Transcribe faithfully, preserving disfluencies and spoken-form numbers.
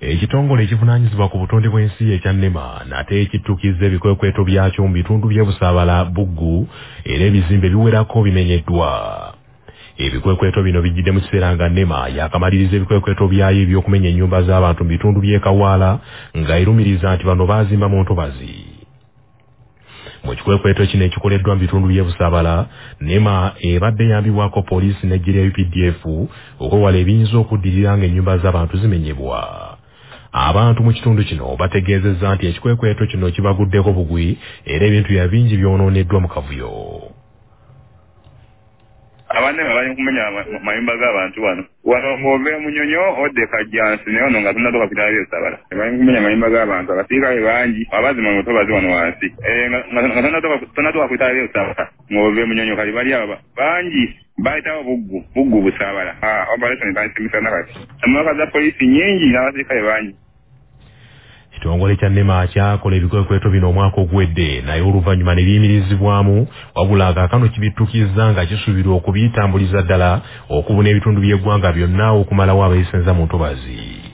Ekitongole ekivunaanyizibwa ku butonde bw'ensi ekya NEMA nate ekittukiza ebikwekweto byakyo mu bitundu by'e Busaabala, Buggu era ebizimbe biwerako bimenyeddwa. Ebikwekweto bino bijjidde mu kiseera nga NEMA yakamaliriza ebikwekweto byayo eby'okumenya ennyumba z'abantu mu bitundu by'e Kawaala nga erumiriza nti bano baazimba mu ntobazi. Mu kikwekweto kino ekikoleddwa mu bitundu by'e Busaabala, NEMA ebadde yambibwako poliisi n'eggye lya U P D F okwewala ebiyinza okuddirira ng'ennyumba z'abantu zimenyebwa. Abantu mu kitundu kino bategeezezza nti ekikwekweto kino kibaguddeko bugwi era ebintu bya bingi byonooneddwa mu kavuyo. Abane bali kumenya mayumba g'abantu wano wano ng'ove Munyonyo odde Kajjansi naye ono nga tunatoka kutala bye Busaabala bali kumenya mayumba g'abantu abasirikale bangi abazima mu ntobazi wano wansi nga tunatoka kutala bye Busaabala ng'ove Munyonyo kali bali aba bangi bayitawo Buggu Buggu Busaabala operation etandisimisana kati emmotoka za poliisi nyingi n'abasirikale bangi. Ekitongole kya NEMA kyakola ebikwekweto bino omwaka ogwedde naye oluvannyuma ne biyimirizibwamu wabula kaakano kibittukiza nga kisuubirwa okubitambuliza ddala okubuna ebitundu by'eggwanga byonna okumalawo abeesenza mu ntobazi.